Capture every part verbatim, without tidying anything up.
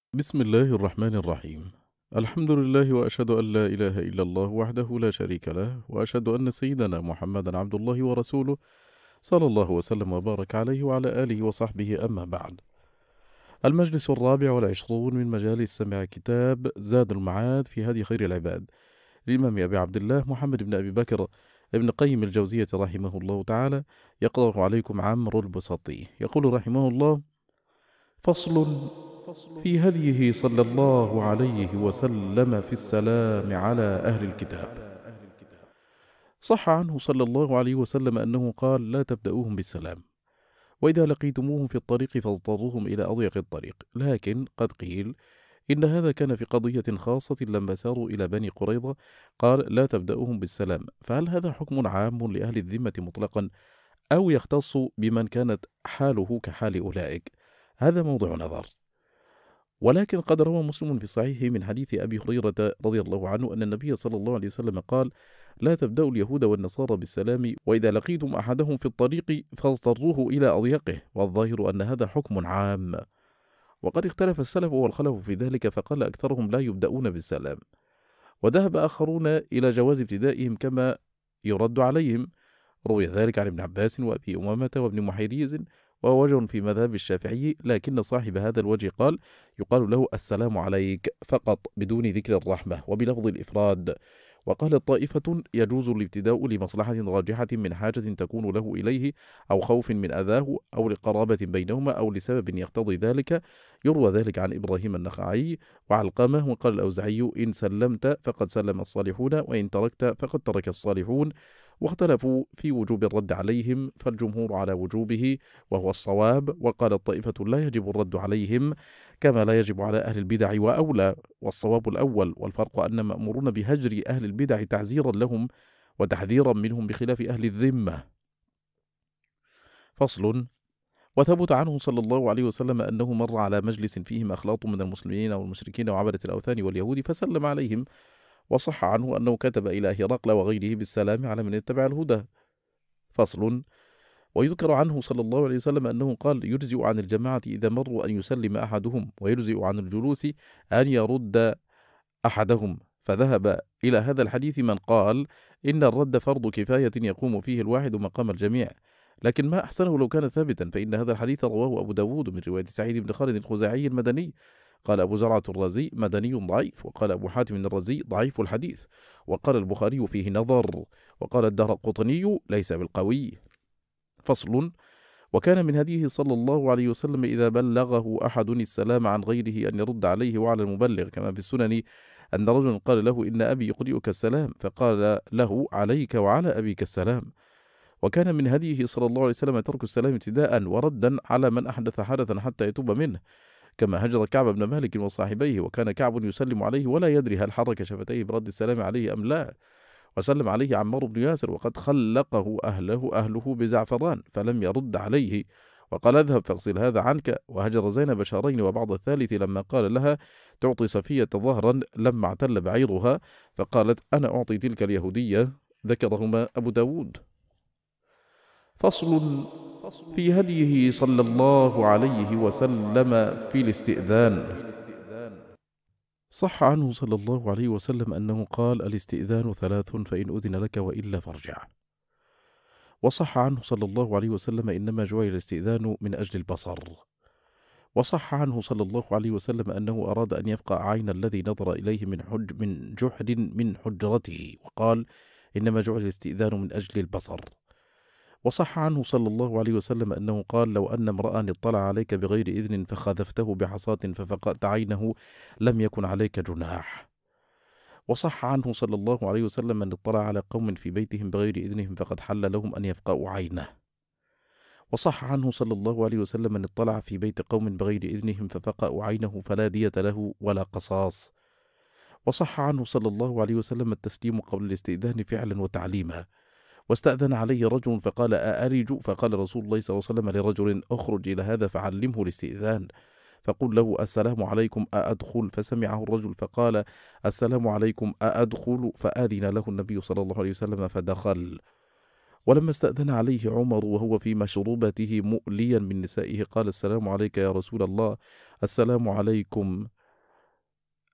بسم الله الرحمن الرحيم. الحمد لله وأشهد أن لا إله إلا الله وحده لا شريك له، وأشهد أن سيدنا محمدا عبد الله ورسوله صلى الله وسلم وبارك عليه وعلى آله وصحبه، أما بعد. المجلس الرابع والعشرون من مجالس سماع كتاب زاد المعاد في هدي خير العباد للإمام أبي عبد الله محمد بن أبي بكر ابن قيم الجوزية رحمه الله تعالى، يقرأ عليكم عمرو البسطي. يقول رحمه الله: فصل في هديه صلى الله عليه وسلم في السلام على أهل الكتاب. صح عنه صلى الله عليه وسلم أنه قال: لا تبدأوهم بالسلام، وإذا لقيتموهم في الطريق فاضطروهم إلى أضيق الطريق. لكن قد قيل إن هذا كان في قضية خاصة لما ساروا إلى بني قريظة، قال: لا تبدأوهم بالسلام. فهل هذا حكم عام لأهل الذمة مطلقا، أو يختص بمن كانت حاله كحال أولئك؟ هذا موضع نظر. ولكن قد روى مسلم في صحيحه من حديث أبي هريرة رضي الله عنه أن النبي صلى الله عليه وسلم قال: لا تبدأوا اليهود والنصارى بالسلام، وإذا لقيتم أحدهم في الطريق فاضطروه إلى أضيقه. والظاهر أن هذا حكم عام، وقد اختلف السلف والخلف في ذلك، فقال أكثرهم لا يبدأون بالسلام، وذهب آخرون إلى جواز ابتدائهم كما يرد عليهم. روي ذلك عن ابن عباس وأبي أمامة وابن محيريز، وهو وجه في مذهب الشافعي، لكن صاحب هذا الوجه قال: يقال له السلام عليك فقط بدون ذكر الرحمة وبلفظ الإفراد. وقال طائفة: يجوز الابتداء لمصلحة راجحة من حاجة تكون له إليه، أو خوف من أذاه، أو لقرابة بينهما، أو لسبب يقتضي ذلك. يروى ذلك عن إبراهيم النخعي وعلقمة. وقال الأوزعي: إن سلمت فقد سلم الصالحون، وإن تركت فقد ترك الصالحون. واختلفوا في وجوب الرد عليهم، فالجمهور على وجوبه وهو الصواب. وقال الطائفة: لا يجب الرد عليهم كما لا يجب على أهل البدع وأولى، والصواب الأول. والفرق أن مأمورون بهجر أهل البدع تعزيرا لهم وتحذيرا منهم، بخلاف أهل الذمة. فصل. وثبت عنه صلى الله عليه وسلم أنه مر على مجلس فيهم أخلاط من المسلمين والمشركين وعبدة الأوثان واليهود فسلم عليهم. وصح عنه أنه كتب إلى هرقل وغيره بالسلام على من اتبع الهدى. فصل. ويذكر عنه صلى الله عليه وسلم أنه قال: يجزئ عن الجماعة إذا مروا أن يسلم أحدهم، ويجزئ عن الجلوس أن يرد أحدهم. فذهب إلى هذا الحديث من قال إن الرد فرض كفاية يقوم فيه الواحد مقام الجميع، لكن ما أحسنه لو كان ثابتا، فإن هذا الحديث رواه أبو داود من رواية سعيد بن خالد الخزاعي المدني. قال أبو زرعة الرازي: مدني ضعيف. وقال أبو حاتم الرازي: ضعيف الحديث. وقال البخاري: فيه نظر. وقال الدارقطني: ليس بالقوي. فصل. وكان من هديه صلى الله عليه وسلم إذا بلغه أحد السلام عن غيره أن يرد عليه وعلى المبلغ، كما في السنن أن رجلا قال له: إن أبي يقرئك السلام، فقال له: عليك وعلى أبيك السلام. وكان من هديه صلى الله عليه وسلم ترك السلام ابتداء وردا على من أحدث حدثا حتى يتوب منه، كما هجر كعب بن مالك وصاحبيه، وكان كعب يسلم عليه ولا يدري هل حرك شفتيه برد السلام عليه أم لا. وسلم عليه عمار بن ياسر وقد خلقه أهله أهله بزعفران فلم يرد عليه، وقال: اذهب فاغسل هذا عنك. وهجر زينب شهرين وبعض الثالث لما قال لها: تعطي صفية ظهرا لما اعتل بعيرها، فقالت: أنا أعطي تلك اليهودية. ذكرهما أبو داود. فصل. في هديه صلى الله عليه وسلم في الاستئذان. صح عنه صلى الله عليه وسلم أنه قال: الاستئذان ثلاث، فإن أذن لك وإلا فارجع. وصح عنه صلى الله عليه وسلم: إنما جعل الاستئذان من أجل البصر. وصح عنه صلى الله عليه وسلم أنه أراد أن يفقع عين الذي نظر إليه من حج من جحر من حجرته، وقال: إنما جعل الاستئذان من أجل البصر. وصح عنه صلى الله عليه وسلم أنه قال: لو أن امرأ اطلع عليك بغير إذن فخذفته بعصاة ففقأت عينه لم يكن عليك جناح. وصح عنه صلى الله عليه وسلم من اطلع على قوم في بيتهم بغير إذنهم فقد حل لهم أن يفقأوا عينه. وصح عنه صلى الله عليه وسلم من اطلع في بيت قوم بغير إذنهم ففقأوا عينه فلا دية له ولا قصاص. وصح عنه صلى الله عليه وسلم التسليم قبل الاستئذان فعلا وتعليما. واستأذن عليه رجل فقال: أأرج؟ فقال رسول الله صلى الله عليه وسلم لرجل: أخرج إلى هذا فعلمه الاستئذان، فقل له: السلام عليكم أأدخل؟ فسمعه الرجل فقال: السلام عليكم أأدخل؟ فآذن له النبي صلى الله عليه وسلم فدخل. ولما استأذن عليه عمر وهو في مشروبته مؤليا من نسائه قال: السلام عليك يا رسول الله. السلام عليكم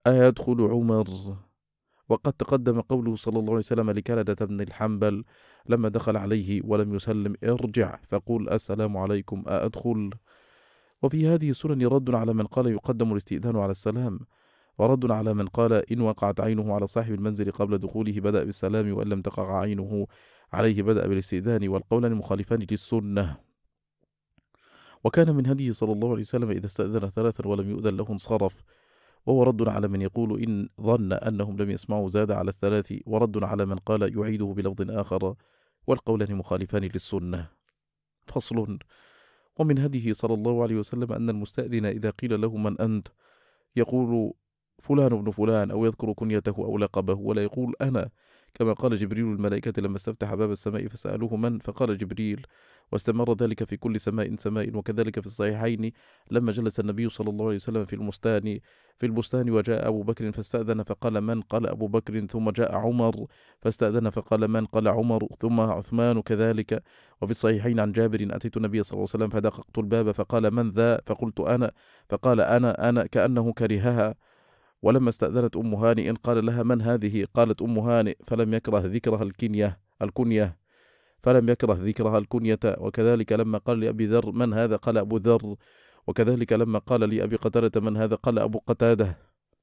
أيدخل عمر؟ وقد تقدم قوله صلى الله عليه وسلم لكلدة بن الحنبل لما دخل عليه ولم يسلم: ارجع فقل السلام عليكم أأدخل؟ وفي هذه السنن رد على من قال يقدم الاستئذان على السلام، ورد على من قال إن وقعت عينه على صاحب المنزل قبل دخوله بدأ بالسلام، وإن لم تقع عينه عليه بدأ بالاستئذان، والقولان مخالفان للسنة. وكان من هديه صلى الله عليه وسلم إذا استأذن ثلاثا ولم يؤذن له انصرف، وهو رد على من يقول إن ظن أنهم لم يسمعوا زاد على الثلاث، ورد على من قال يعيده بلفظ آخر، والقولان مخالفان للسنة. فصل. ومن هديه صلى الله عليه وسلم أن المستأذن إذا قيل له من أنت يقول فلان ابن فلان، أو يذكر كنيته أو لقبه، ولا يقول أنا، كما قال جبريل الملائكة لما استفتح باب السماء فسألوه من، فقال جبريل، واستمر ذلك في كل سماء سماء. وكذلك في الصحيحين لما جلس النبي صلى الله عليه وسلم في البستان في البستان وجاء أبو بكر فاستأذن فقال من، قال أبو بكر، ثم جاء عمر فاستأذن فقال من، قال عمر، ثم عثمان كذلك. وفي الصحيحين عن جابر أتيت النبي صلى الله عليه وسلم فدققت الباب فقال من ذا، فقلت أنا، فقال أنا أنا، كأنه كرهها. ولما استأذنت أم هانئ قال لها من هذه، قالت أم هانئ، فلم يكره ذكرها الكنية الكنية فلم يكره ذكرها الكنية. وكذلك لما قال لأبي ذر من هذا، قال أبو ذر. وكذلك لما قال لأبي قتادة من هذا، قال أبو قتادة.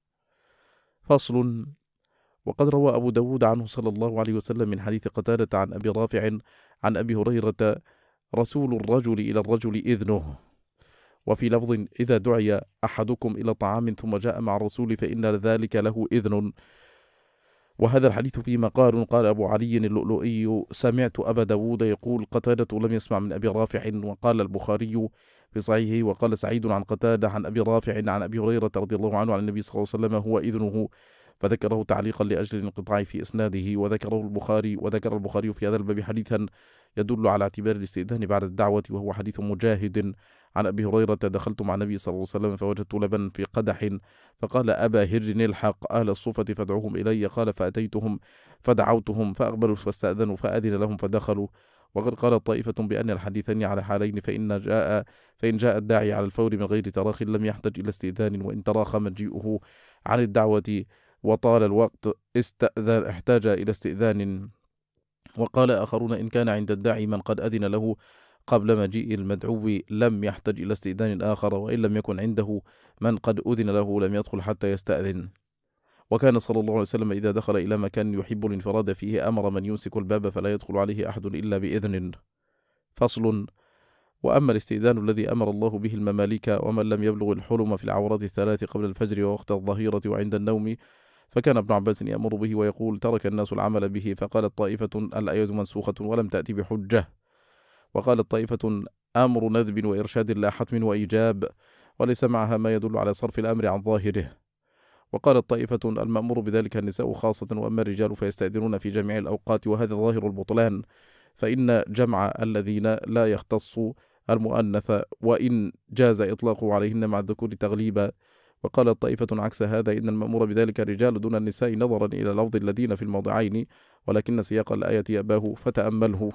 فصل. وقد روى أبو داود عنه صلى الله عليه وسلم من حديث قتادة عن أبي رافع عن أبي هريرة: رسول الرجل إلى الرجل إذنه. وفي لفظ: إذا دعي أحدكم إلى طعام ثم جاء مع الرسول فإن ذلك له إذن. وهذا الحديث فيه مقال. قال أبو علي اللؤلؤي: سمعت أبا داود يقول قتادة لم يسمع من أبي رافع. وقال البخاري في صحيحه: وقال سعيد عن قتادة عن أبي رافع عن أبي هريرة رضي الله عنه عن النبي صلى الله عليه وسلم هو إذنه، فذكره تعليقا لأجل الانقطاع في إسناده. وذكره البخاري وذكر البخاري في هذا الباب حديثا يدل على اعتبار الاستئذان بعد الدعوة، وهو حديث مجاهد عن أبي هريرة: دخلت مع النبي صلى الله عليه وسلم فوجدت لبن في قدح، فقال أبا هر الحق أهل الصوفة فادعوهم إلي. قال فأتيتهم فدعوتهم فأقبلوا فاستأذنوا فأذن لهم فدخلوا. وقد قال طائفة بأن الحديثين على حالين، فإن جاء فإن جاء الداعي على الفور من غير تراخ لم يحتج إلى استئذان، وإن تراخى مجيئه عن الدعوة وطال الوقت استأذن احتاج إلى استئذان. وقال آخرون إن كان عند الداعي من قد أذن له قبل مجيء المدعو لم يحتج إلى استئذان آخر، وإن لم يكن عنده من قد أذن له لم يدخل حتى يستأذن. وكان صلى الله عليه وسلم إذا دخل إلى مكان يحب الانفراد فيه أمر من يمسك الباب فلا يدخل عليه أحد إلا بإذن. فصل. وأما الاستئذان الذي أمر الله به المماليك ومن لم يبلغ الحلم في العورات الثلاث قبل الفجر ووقت الظهيرة وعند النوم، فكان ابن عباس يأمر به ويقول ترك الناس العمل به، فقالت طائفة الآية منسوخة ولم تأتي بحجة. وقالت طائفة أمر ندب وإرشاد لا حتم وإيجاب، وليس معها ما يدل على صرف الأمر عن ظاهره. وقالت طائفة المأمور بذلك النساء خاصة، وأما الرجال فيستأذنون في جميع الأوقات، وهذا ظاهر البطلان، فإن جمع الذين لا يختص المؤنث وإن جاز إطلاقه عليهن مع الذكور تغليبا. وقالت طائفة عكس هذا إن المأمور بذلك الرجال دون النساء نظرا إلى لفظ الذين في الموضعين، ولكن سياق الآية يأباه فتأمله.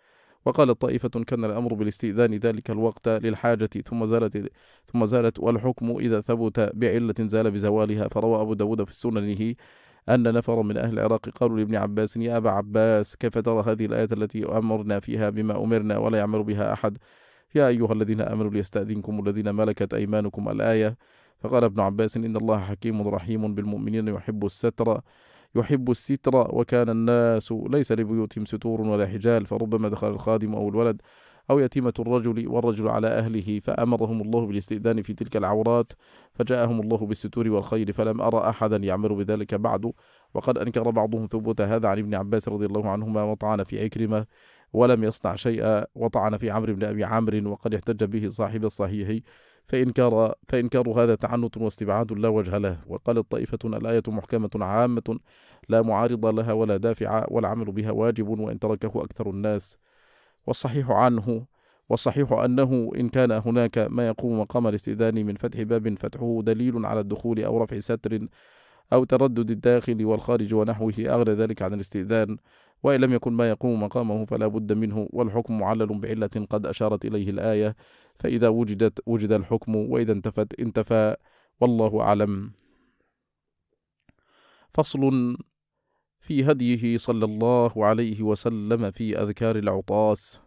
وقالت طائفة كان الأمر بالاستئذان ذلك الوقت للحاجة ثم زالت ثم زالت والحكم إذا ثبت بعلة زال بزوالها. فروى أبو داود في سننه أن نفر من أهل العراق قالوا لابن عباس يا أبا عباس كيف ترى هذه الآية التي أمرنا فيها بما أمرنا ولا يعمل بها أحد، يا أيها الذين آمنوا ليستأذنكم الذين ملكت أيمانكم الآية. فقال ابن عباس إن الله حكيم رحيم بالمؤمنين يحب الستر يحب الستر وكان الناس ليس لبيوتهم ستور ولا حجال، فربما دخل الخادم أو الولد أو يتيمة الرجل والرجل على أهله فأمرهم الله بالاستئذان في تلك العورات، فجاءهم الله بالستور والخير، فلم أرى أحدا يعمل بذلك بعد. وقد أنكر بعضهم ثبوت هذا عن ابن عباس رضي الله عنهما، وطعن في عكرمة ولم يصنع شيئا، وطعن في عمرو بن أبي عمرو وقد احتج به صاحب الصحيح، فإنكار, فإنكار هذا تعنت واستبعاد لا وجه له. وقالت طائفة الآية محكمة عامة لا معارض لها ولا دافع، والعمل بها واجب وإن تركه أكثر الناس. والصحيح عنه والصحيح أنه إن كان هناك ما يقوم مقام الاستئذان من فتح باب فتحه دليل على الدخول أو رفع ستر أو تردد الداخل والخارج ونحوه أغنى ذلك عن الاستئذان، وإن لم يكن ما يقوم مقامه فلا بد منه، والحكم معلل بعلة قد أشارت إليه الآية، فإذا وجدت وجد الحكم، وإذا انتفت انتفى، والله أعلم. فصل في هديه صلى الله عليه وسلم في أذكار العطاس.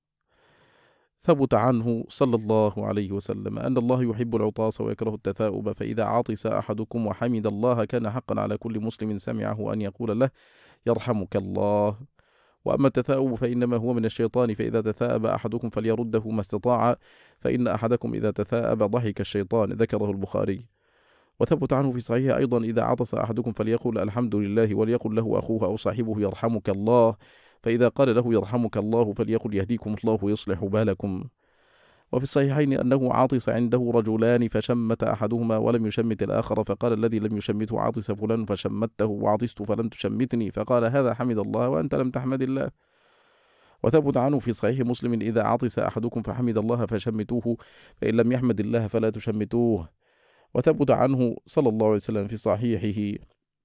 ثبت عنه صلى الله عليه وسلم أن الله يحب العطاس ويكره التثاؤب، فإذا عطس أحدكم وحمد الله كان حقا على كل مسلم سمعه أن يقول له يرحمك الله. وأما التثاؤب فإنما هو من الشيطان، فإذا تثاءب أحدكم فليرده ما استطاع، فإن أحدكم إذا تثاءب ضحك الشيطان. ذكره البخاري. وثبت عنه في صحيح أيضا إذا عطس أحدكم فليقل الحمد لله، وليقل له أخوه أو صاحبه يرحمك الله، فإذا قال له يرحمك الله فليقل يهديكم الله ويصلح بالكم. وفي الصحيحين أنه عاطس عنده رجلان فشمت أحدهما ولم يشمت الآخر، فقال الذي لم يشمته عاطس فلان فشمته وعطست فلم تشمتني، فقال هذا حمد الله وأنت لم تحمد الله. وثبت عنه في صحيح مسلم إذا عطس أحدكم فحمد الله فشمتوه، فإن لم يحمد الله فلا تشمتوه. وثبت عنه صلى الله عليه وسلم في صحيحه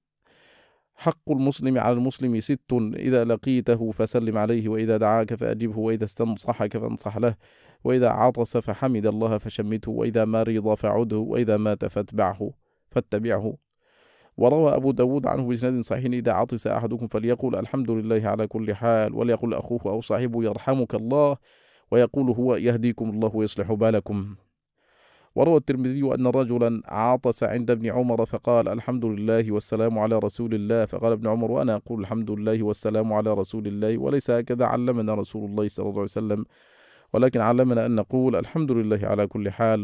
حق المسلم على المسلم ست: إذا لقيته فسلم عليه، وإذا دعاك فأجبه، وإذا استنصحك فانصح له، وإذا عطس فحمد الله فشمته، وإذا مرض فعده، وإذا مات فاتبعه فاتبعه. وروى أبو داود عنه بإسناد صحيح إذا عطس أحدكم فليقول الحمد لله على كل حال، وليقول أخوه أو صاحبه يرحمك الله، ويقول هو يهديكم الله ويصلح بالكم. وروى الترمذي أن رجلا عاطس عند ابن عمر فقال الحمد لله والسلام على رسول الله، فقال ابن عمر وأنا أقول الحمد لله والسلام على رسول الله، وليس هكذا علمنا رسول الله صلى الله عليه وسلم، ولكن علمنا أن نقول الحمد لله على كل حال.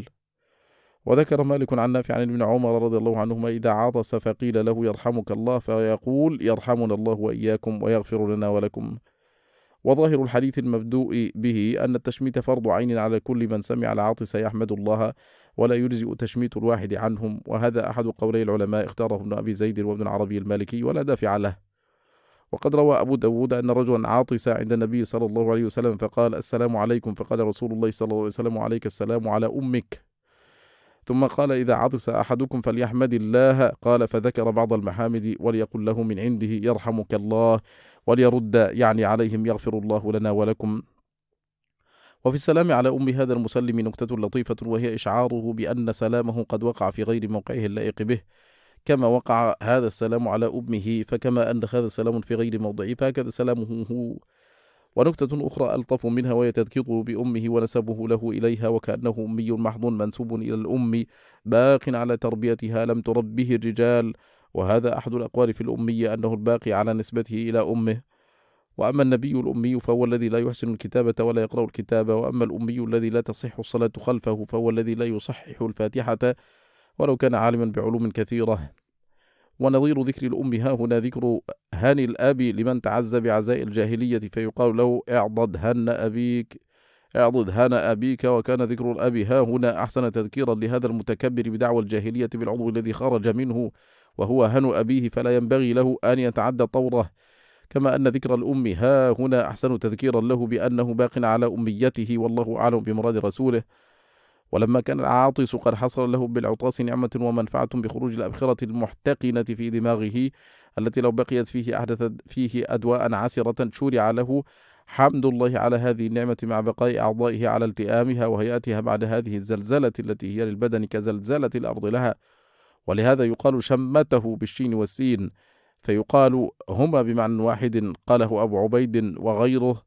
وذكر مالك عن نافع عن ابن عمر رضي الله عنهما إذا عطس فقيل له يرحمك الله فيقول يرحمنا الله وإياكم ويغفر لنا ولكم. وظاهر الحديث المبدوء به أن التشميت فرض عين على كل من سمع العاطس يحمد الله، ولا يجزئ تشميت الواحد عنهم، وهذا أحد قولي العلماء اختاره ابن أبي زيد وابن العربي المالكي ولا دافع له. وقد روى أبو داود أن رجلا عاطس عند النبي صلى الله عليه وسلم فقال السلام عليكم، فقال رسول الله صلى الله عليه وسلم عليك السلام على أمك. ثم قال إذا عطس أحدكم فليحمد الله، قال فذكر بعض المحامد وليقل له من عنده يرحمك الله، وليرد يعني عليهم يغفر الله لنا ولكم. وفي السلام على أم هذا المسلم نكتة لطيفة، وهي إشعاره بأن سلامه قد وقع في غير موقعه اللائق به، كما وقع هذا السلام على أمه، فكما أن هذا سلام في غير موضعه فهكذا سلامه هو. ونكتة أخرى ألطف منها وهي تذكيره بأمه ونسبه له إليها، وكأنه أمي محض منسوب إلى الأم باق على تربيتها لم تربه الرجال، وهذا أحد الأقوال في الأمية أنه الباقي على نسبته إلى أمه. وأما النبي الأمي فهو الذي لا يحسن الكتابة ولا يقرأ الكتابة، وأما الأمي الذي لا تصح الصلاة خلفه فهو الذي لا يصحح الفاتحة ولو كان عالما بعلوم كثيرة. ونظير ذكر الأم ها هنا ذكر هاني الأب لمن تعز بعزاء الجاهلية، فيقال له اعضد هن أبيك اعضد هن أبيك، وكان ذكر الأب ها هنا أحسن تذكيرا لهذا المتكبر بدعوى الجاهلية بالعضو الذي خرج منه وهو هن أبيه، فلا ينبغي له أن يتعدى طوره. كما أن ذكر الأم ها هنا أحسن تذكيرا له بأنه باق على أميته، والله أعلم بمراد رسوله. ولما كان العاطس قد حصل له بالعطاس نعمة ومنفعة بخروج الأبخرة المحتقنة في دماغه التي لو بقيت فيه أحدثت فيه أدواء عسرة، شرع له حمد الله على هذه النعمة مع بقاء أعضائه على التئامها وهيئتها بعد هذه الزلزلة التي هي للبدن كزلزلة الأرض لها. ولهذا يقال شمته بالشين والسين، فيقال هما بمعنى واحد، قاله أبو عبيد وغيره.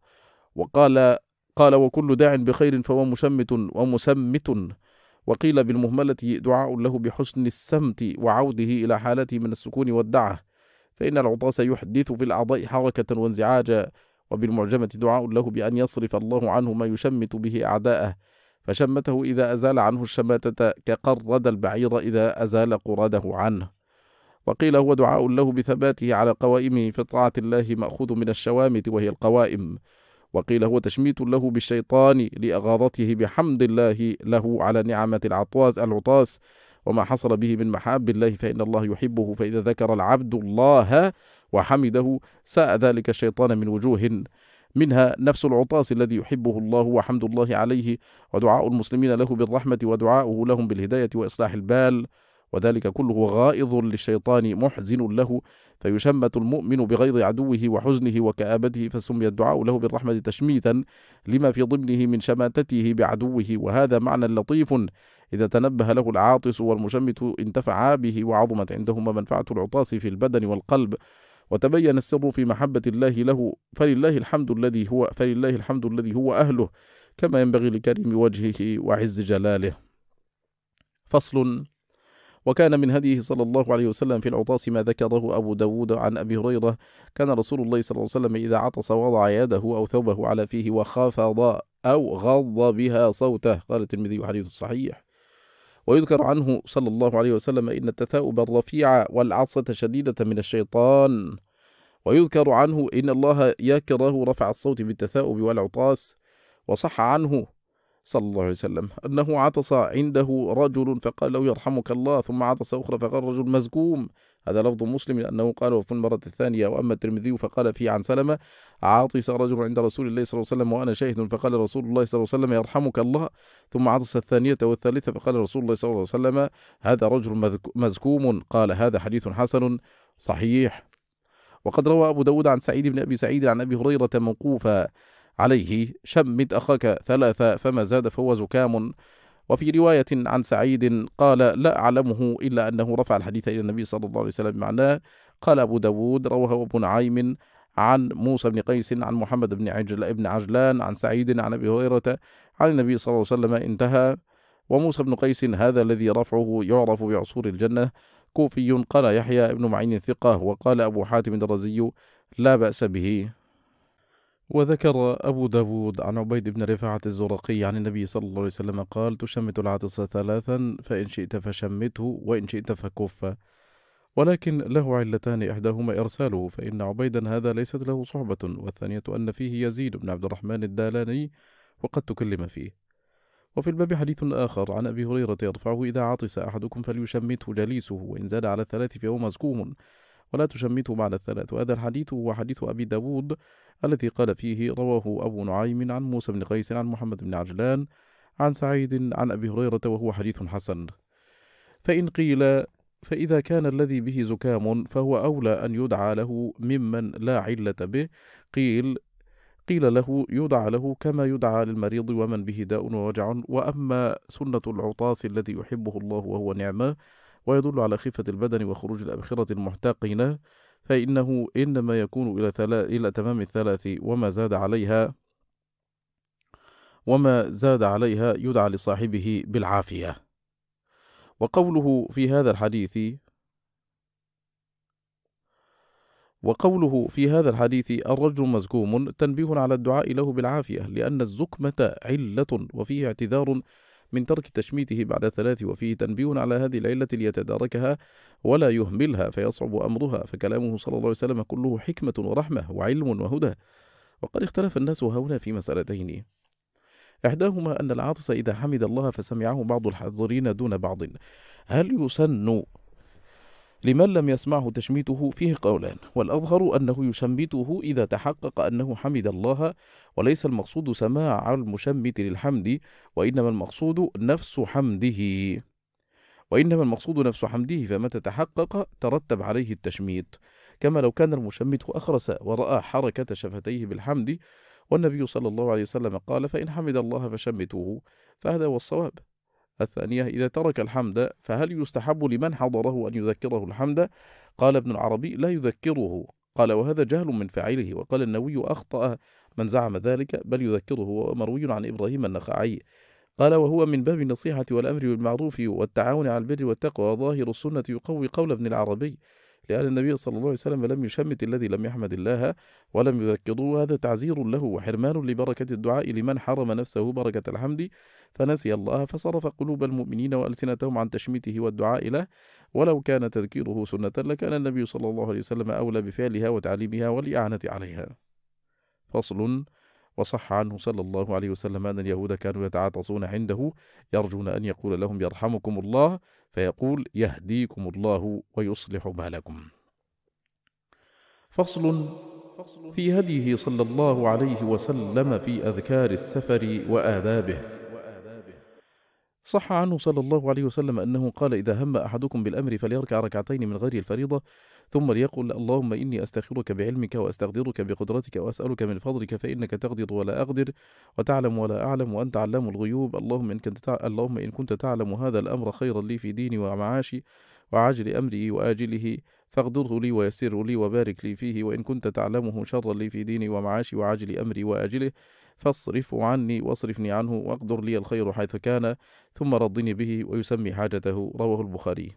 وقال قال وكل داع بخير فهو مشمت ومسمت. وقيل بالمهملة دعاء له بحسن السمت وعوده إلى حالته من السكون والدعة، فإن العطاس يحدث في الأعضاء حركة وانزعاجا. وبالمعجمة دعاء له بأن يصرف الله عنه ما يشمت به أعداءه، فشمته إذا أزال عنه الشماتة كقرد البعير إذا أزال قرده عنه. وقيل هو دعاء له بثباته على قوائمه في طاعة الله مأخوذ من الشوامت وهي القوائم. وقيل هو تشميت له بالشيطان لأغاظته بحمد الله له على نعمة العطاس العطاس وما حصل به من محاب الله، فإن الله يحبه، فإذا ذكر العبد الله وحمده ساء ذلك الشيطان من وجوه، منها نفس العطاس الذي يحبه الله وحمد الله عليه، ودعاء المسلمين له بالرحمة ودعاؤه لهم بالهداية وإصلاح البال. وذلك كله غائظ للشيطان محزن له، فيشمت المؤمن بغيظ عدوه وحزنه وكآبته، فسمي الدعاء له بالرحمة تشميتا لما في ضمنه من شماتته بعدوه. وهذا معنى لطيف إذا تنبه له العاطس والمشمت انتفعا به، وعظمت عندهما منفعة العطاس في البدن والقلب، وتبين السر في محبة الله له، فلله الحمد الذي هو فلله الحمد الذي هو أهله، كما ينبغي لكريم وجهه وعز جلاله. فصل. وكان من هديه صلى الله عليه وسلم في العطاس ما ذكره أبو داود عن أبي هريرة: كان رسول الله صلى الله عليه وسلم إذا عطس وضع يده أو ثوبه على فيه وخفض أو غض بها صوته. قال الترمذي: حديث صحيح. ويذكر عنه صلى الله عليه وسلم: إن التثاؤب الرفيع والعطسة شديدة من الشيطان. ويذكر عنه: إن الله يكره رفع الصوت بالتثاؤب والعطاس. وصح عنه صلى الله عليه وسلم أنه عطس عنده رجل فقال له: يرحمك الله، ثم عطس أخرى فقال رجل: مزكوم. هذا لفظ مسلم أنه قال في المرة الثانية. وأما الترمذي فقال فيه عن سلمة: عطس رجل عند رسول الله صلى الله عليه وسلم وأنا شاهد، فقال رسول الله صلى الله عليه وسلم: يرحمك الله، ثم عطس الثانية والثالثة فقال رسول الله صلى الله عليه وسلم: هذا رجل مزكوم. قال: هذا حديث حسن صحيح. وقد روى أبو داود عن سعيد بن أبي سعيد عن أبي هريرة موقوفا عليه: شمت أخاك ثلاثة فما زاد فهو زكام. وفي رواية عن سعيد قال: لا أعلمه إلا أنه رفع الحديث إلى النبي صلى الله عليه وسلم بمعناه. قال أبو داود: رواه ابن نعيم عن موسى بن قيس عن محمد بن عجل بن عجلان عن سعيد عن أبي هريرة عن النبي صلى الله عليه وسلم، انتهى. وموسى بن قيس هذا الذي رفعه يعرف بعصور الجنة، كوفي. قال يحيى ابن معين ثقة. وقال أبو حاتم الرزي: لا بأس به. وذكر أبو داود عن عبيد بن رفاعة الزرقي عن النبي صلى الله عليه وسلم قال: تشمت العطس ثلاثا، فإن شئت فشمته وإن شئت فكف. ولكن له علتان: إحداهما إرساله، فإن عبيدا هذا ليست له صحبة، والثانية أن فيه يزيد بن عبد الرحمن الدالاني وقد تكلم فيه. وفي الباب حديث آخر عن أبي هريرة يرفعه: إذا عطس أحدكم فليشمته جليسه، وإن زاد على الثلاث فهو مزكوم، ولا تشمته بعد الثلاث. وهذا الحديث هو حديث أبي داود الذي قال فيه: رواه أبو نعيم عن موسى بن قيس عن محمد بن عجلان عن سعيد عن أبي هريرة، وهو حديث حسن. فإن قيل: فإذا كان الذي به زكام فهو أولى أن يدعى له ممن لا علة به، قيل قيل له: يدعى له كما يدعى للمريض ومن به داء ووجع. وأما سنة العطاس الذي يحبه الله وهو نعمة ويدل على خفة البدن وخروج الأبخرة المحتقنة، فإنه إنما يكون إلى, ثلا... إلى تمام الثلاث، وما زاد عليها وما زاد عليها يدعى لصاحبه بالعافية. وقوله في هذا الحديث وقوله في هذا الحديث الرجل مزكوم تنبيه على الدعاء له بالعافية، لأن الزكمة علة، وفيه اعتذار من ترك تشميته بعد ثلاث، وفيه تنبيه على هذه العلة ليتداركها ولا يهملها فيصعب أمرها. فكلامه صلى الله عليه وسلم كله حكمة ورحمة وعلم وهدى. وقد اختلف الناس هنا في مسألتين: إحداهما أن العاطس إذا حمد الله فسمعه بعض الحاضرين دون بعض، هل يسن لمن لم يسمعه تشميته؟ فيه قولان، والأظهر أنه يشمته إذا تحقق أنه حمد الله، وليس المقصود سماع المشمت للحمد، وإنما المقصود نفس حمده وإنما المقصود نفس حمده فمتى تحقق ترتب عليه التشميت، كما لو كان المشمت أخرس ورأى حركة شفتيه بالحمد، والنبي صلى الله عليه وسلم قال: فإن حمد الله فشمتوه، فهذا هو الصواب. الثانية: إذا ترك الحمد فهل يستحب لمن حضره أن يذكره الحمد؟ قال ابن العربي: لا يذكره. قال: وهذا جهل من فاعله. وقال النووي: أخطأ من زعم ذلك، بل يذكره. ومروي عن إبراهيم النخعي قال: وهو من باب النصيحة والأمر بالمعروف والتعاون على البر والتقوى، وظاهر السنة يقوي قول ابن العربي، لأن النبي صلى الله عليه وسلم لم يشمت الذي لم يحمد الله ولم يذكره. هذا تعزير له وحرمان لبركة الدعاء لمن حرم نفسه بركة الحمد فنسي الله، فصرف قلوب المؤمنين وألسنتهم عن تشميته والدعاء له. ولو كان تذكيره سنة لكان النبي صلى الله عليه وسلم أولى بفعلها وتعليمها والإعانة عليها. فصل. وصح عنه صلى الله عليه وسلم أن اليهود كانوا يتعاطسون عنده يرجون أن يقول لهم: يرحمكم الله، فيقول: يهديكم الله ويصلح بالكم. فصل. في هديه صلى الله عليه وسلم في أذكار السفر وآدابه. صح عنه صلى الله عليه وسلم أنه قال: إذا هم أحدكم بالأمر فليركع ركعتين من غير الفريضة، ثم ليقل: اللهم إني أستخيرك بعلمك وأستقدرك بقدرتك وأسألك من فضلك فإنك تقدر ولا أقدر وتعلم ولا أعلم وأنت علام الغيوب. اللهم إن كنت تع... اللهم إن كنت تعلم هذا الأمر خيرا لي في ديني ومعاشي وعاجل أمري وآجله فاقدره لي ويسره لي وبارك لي فيه، وإن كنت تعلمه شرا لي في ديني ومعاشي وعاجل أمري وآجله فاصرفه عني واصرفني عنه واقدر لي الخير حيث كان، ثم رضني به ويسمي حاجته. رواه البخاري.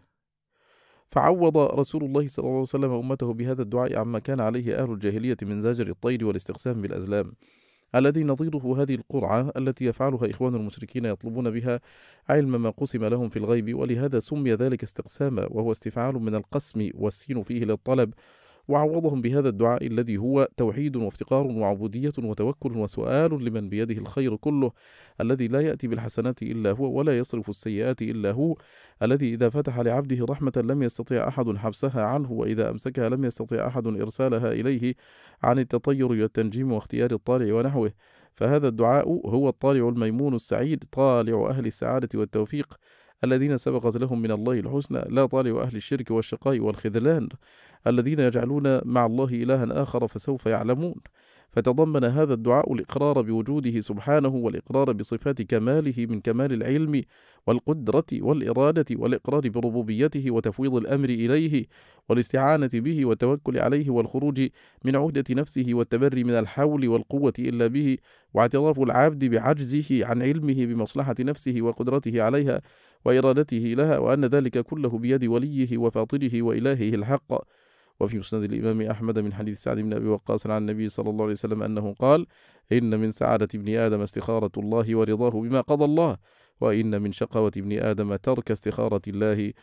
فعوض رسول الله صلى الله عليه وسلم أمته بهذا الدعاء عما كان عليه أهل الجاهلية من زجر الطير والاستقسام بالأزلام، الذي نظيره هذه القرعة التي يفعلها إخوان المشركين يطلبون بها علم ما قسم لهم في الغيب، ولهذا سمي ذلك استقساما، وهو استفعال من القسم والسين فيه للطلب. وعوضهم بهذا الدعاء الذي هو توحيد وافتقار وعبودية وتوكل وسؤال لمن بيده الخير كله، الذي لا يأتي بالحسنات إلا هو ولا يصرف السيئات إلا هو، الذي إذا فتح لعبده رحمة لم يستطيع أحد حبسها عنه، وإذا أمسكها لم يستطيع أحد إرسالها إليه عن التطير والتنجيم واختيار الطالع ونحوه. فهذا الدعاء هو الطالع الميمون السعيد، طالع أهل السعادة والتوفيق الذين سبقت لهم من الله الحسنى، لا طالع أهل الشرك والشقاء والخذلان الذين يجعلون مع الله إلها آخر فسوف يعلمون. فتضمن هذا الدعاء الإقرار بوجوده سبحانه والإقرار بصفات كماله من كمال العلم والقدرة والإرادة، والإقرار بربوبيته وتفويض الأمر إليه والاستعانة به والتوكل عليه والخروج من عهدة نفسه والتبري من الحول والقوة إلا به، واعتراف العبد بعجزه عن علمه بمصلحة نفسه وقدرته عليها وإرادته لها، وأن ذلك كله بيد وليه وفاطره وإلهه الحق. وفي مسند الإمام أحمد من حديث سعد بن أبي وقاص عن النبي صلى الله عليه وسلم أنه قال: إن من سعادة ابن آدم استخارة الله ورضاه بما قضى الله، وإن من شقوة ابن آدم ترك استخارة الله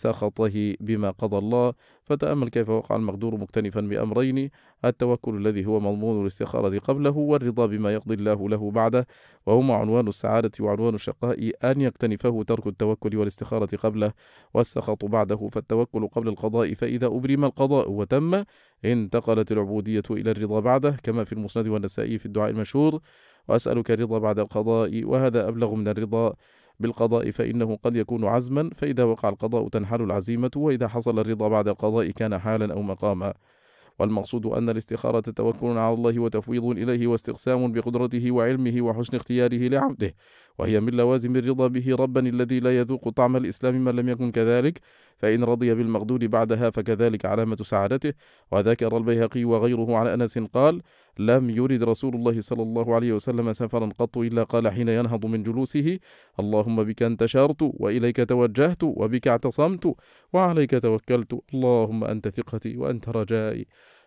وسخطه بما قضى الله. فتأمل كيف وقع المقدور مكتنفا بأمرين: التوكل الذي هو مضمون الاستخارة قبله، والرضا بما يقضي الله له بعده، وهما عنوان السعادة وعنوان الشقاء أن يكتنفه ترك التوكل والاستخارة قبله والسخط بعده. فالتوكل قبل القضاء، فإذا أبرم القضاء وتم انتقلت العبودية إلى الرضا بعده، كما في المسند والنسائي في الدعاء المشهور: وأسألك الرضا بعد القضاء، وهذا أبلغ من الرضا بالقضاء فإنه قد يكون عزما، فإذا وقع القضاء تنحل العزيمة، وإذا حصل الرضا بعد القضاء كان حالا أو مقاما. والمقصود أن الاستخارة توكل على الله وتفويض إليه واستقسام بقدرته وعلمه وحسن اختياره لعبده، وهي من لوازم الرضا به ربا الذي لا يذوق طعم الإسلام من لم يكن كذلك، فإن رضي بالمقدور بعدها فكذلك علامة سعادته. وذكر البيهقي وغيره عن أنس قال: لم يرد رسول الله صلى الله عليه وسلم سفرا قط إلا قال حين ينهض من جلوسه: اللهم بك انتشرت وإليك توجهت وبك اعتصمت وعليك توكلت، اللهم أنت ثقتي وأنت رجائي،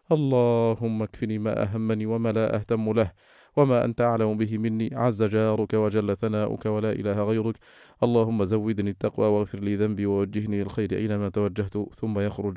اللهم اكفني ما أهمني وما لا أهتم له وما أنت أعلم به مني، عز جارك وجل ثناؤك ولا إله غيرك، اللهم زودني التقوى واغفر لي ذنبي ووجهني للخير أينما توجهت. ثم يخرج.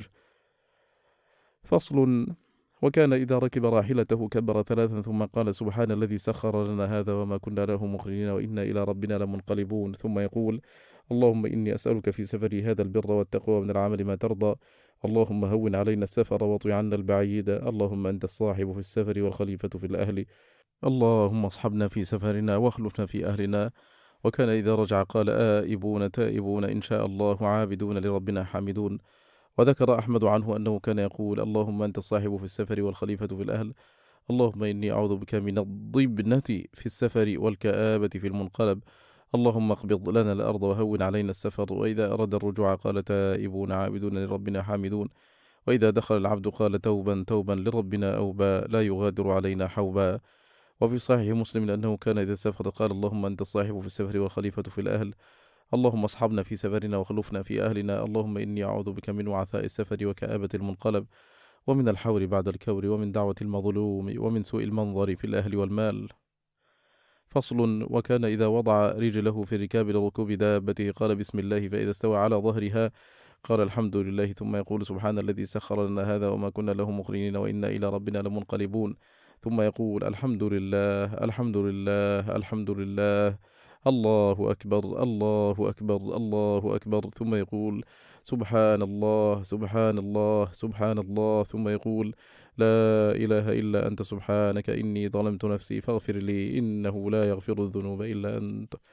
فصل. وكان إذا ركب راحلته كبر ثلاثا ثم قال: سبحان الذي سخر لنا هذا وما كنا له مقرنين وإنا إلى ربنا لمنقلبون. ثم يقول: اللهم إني أسألك في سفري هذا البر والتقوى من العمل ما ترضى، اللهم هون علينا السفر واطوي عنا البعيد، اللهم أنت الصاحب في السفر والخليفة في الأهل، اللهم اصحبنا في سفرنا واخلفنا في أهلنا. وكان إذا رجع قال: آئبون تائبون إن شاء الله عابدون لربنا حامدون. وذكر أحمد عنه أنه كان يقول: اللهم أنت الصاحب في السفر والخليفة في الأهل، اللهم إني أعوذ بك من الضبنة في السفر والكآبة في المنقلب، اللهم اقبض لنا الأرض وهون علينا السفر. وإذا أراد الرجوع قال: تائبون عابدون لربنا حامدون. وإذا دخل العبد قال: توبا توبا لربنا أوبا لا يغادر علينا حوبا. وفي صحيح مسلم أنه كان إذا سافر قال: اللهم أنت الصاحب في السفر والخليفة في الأهل، اللهم اصحبنا في سفرنا وخلفنا في أهلنا، اللهم إني أعوذ بك من وعثاء السفر وكآبة المنقلب ومن الحور بعد الكور ومن دعوة المظلوم ومن سوء المنظر في الأهل والمال. فصل. وكان إذا وضع رجله في ركاب لركوب دابته قال: بسم الله، فإذا استوى على ظهرها قال: الحمد لله، ثم يقول: سبحان الذي سخر لنا هذا وما كنا له مقرنين وإنا إلى ربنا لمنقلبون. ثم يقول: الحمد لله الحمد لله الحمد لله، الله أكبر الله أكبر الله أكبر. ثم يقول: سبحان الله سبحان الله سبحان الله. ثم يقول: لا إله إلا أنت سبحانك إني ظلمت نفسي فاغفر لي إنه لا يغفر الذنوب إلا أنت.